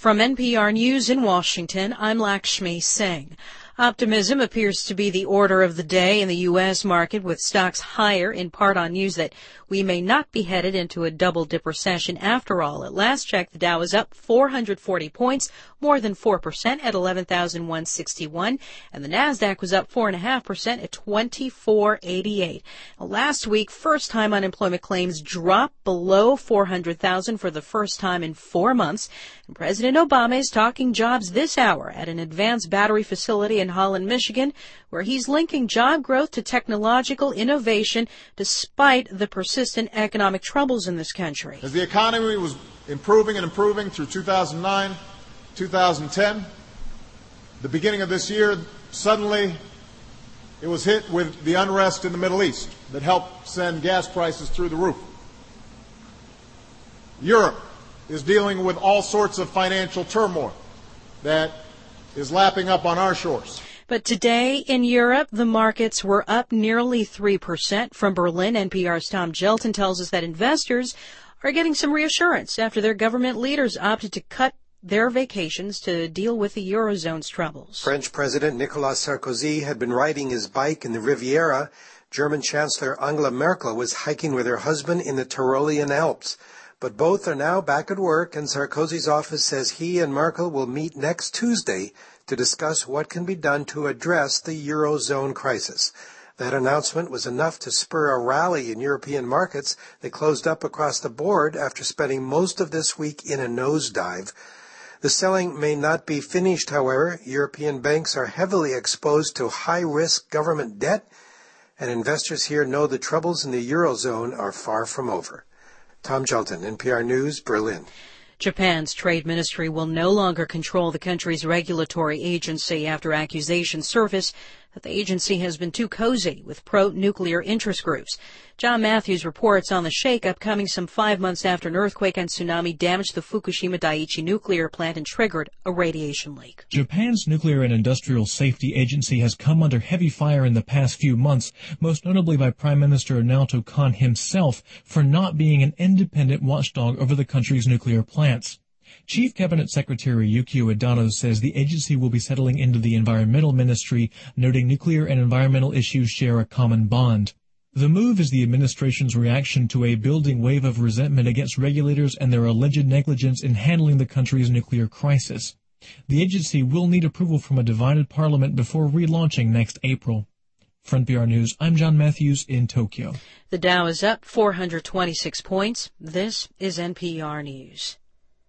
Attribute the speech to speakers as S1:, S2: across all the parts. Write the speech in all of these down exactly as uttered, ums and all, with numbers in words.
S1: From N P R News in Washington, I'm Lakshmi Singh. Optimism appears to be the order of the day in the U S market, with stocks higher, in part on news that we may not be headed into a double-dip recession after all. At last check, the Dow is up four hundred forty points, more than four percent at eleven thousand one hundred sixty-one, and the Nasdaq was up four point five percent at twenty-four eighty-eight. Last week, first-time unemployment claims dropped below four hundred thousand for the first time in four months, and President Obama is talking jobs this hour at an advanced battery facility in Holland, Michigan, where he's linking job growth to technological innovation despite the persistent economic troubles in this country.
S2: As the economy was improving and improving through two thousand nine, two thousand ten, the beginning of this year, suddenly it was hit with the unrest in the Middle East that helped send gas prices through the roof. Europe is dealing with all sorts of financial turmoil that is lapping up on our shores.
S1: But today in Europe, the markets were up nearly three percent. From Berlin, N P R's Tom Gjelten tells us that investors are getting some reassurance after their government leaders opted to cut their vacations to deal with the Eurozone's troubles.
S3: French President Nicolas Sarkozy had been riding his bike in the Riviera. German Chancellor Angela Merkel was hiking with her husband in the Tyrolean Alps. But both are now back at work, and Sarkozy's office says he and Merkel will meet next Tuesday to discuss what can be done to address the Eurozone crisis. That announcement was enough to spur a rally in European markets. They closed up across the board after spending most of this week in a nosedive. The selling may not be finished, however. European banks are heavily exposed to high-risk government debt, and investors here know the troubles in the Eurozone are far from over. Tom Gjelten, N P R News, Berlin.
S1: Japan's trade ministry will no longer control the country's regulatory agency after accusations surface that the agency has been too cozy with pro-nuclear interest groups. John Matthews reports on the shakeup coming some five months after an earthquake and tsunami damaged the Fukushima Daiichi nuclear plant and triggered a radiation leak.
S4: Japan's Nuclear and Industrial Safety Agency has come under heavy fire in the past few months, most notably by Prime Minister Naoto Kan himself, for not being an independent watchdog over the country's nuclear plants. Chief Cabinet Secretary Yukio Edano says the agency will be settling into the Environmental Ministry, noting nuclear and environmental issues share a common bond. The move is the administration's reaction to a building wave of resentment against regulators and their alleged negligence in handling the country's nuclear crisis. The agency will need approval from a divided parliament before relaunching next April. For N P R News, I'm John Matthews in Tokyo.
S1: The Dow is up four hundred twenty-six points. This is N P R News.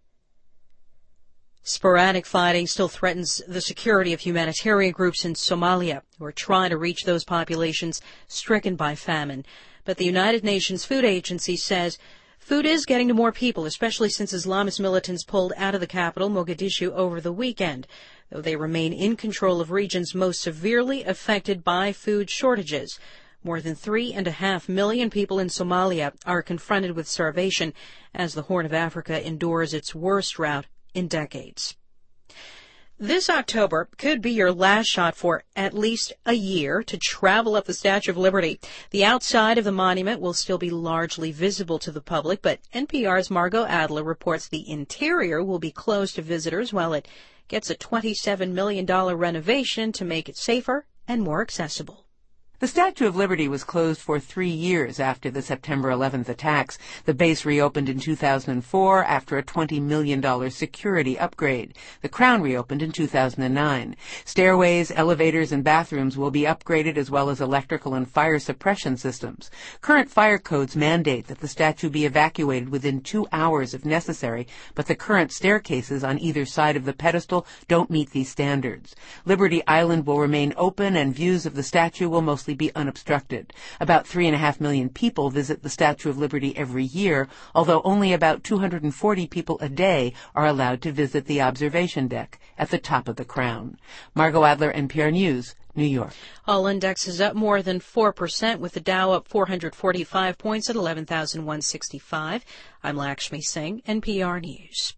S1: Sporadic fighting still threatens the security of humanitarian groups in Somalia who are trying to reach those populations stricken by famine. But the United Nations Food Agency says food is getting to more people, especially since Islamist militants pulled out of the capital, Mogadishu, over the weekend, though they remain in control of regions most severely affected by food shortages. More than three and a half million people in Somalia are confronted with starvation as the Horn of Africa endures its worst drought in decades. This October could be your last shot for at least a year to travel up the Statue of Liberty. The outside of the monument will still be largely visible to the public, but N P R's Margot Adler reports the interior will be closed to visitors while it gets a twenty-seven million dollars renovation to make it safer and more accessible.
S5: The Statue of Liberty was closed for three years after the September eleventh attacks. The base reopened in two thousand four after a twenty million dollars security upgrade. The Crown reopened in two thousand nine. Stairways, elevators, and bathrooms will be upgraded, as well as electrical and fire suppression systems. Current fire codes mandate that the statue be evacuated within two hours if necessary, but the current staircases on either side of the pedestal don't meet these standards. Liberty Island will remain open, and views of the statue will mostly be unobstructed. About three and a half million people visit the Statue of Liberty every year, although only about two hundred forty people a day are allowed to visit the observation deck at the top of the Crown. Margot Adler, N P R News, New York.
S1: All indexes up more than four percent, with the Dow up four hundred forty-five points at eleven thousand one hundred sixty-five. I'm Lakshmi Singh, N P R News.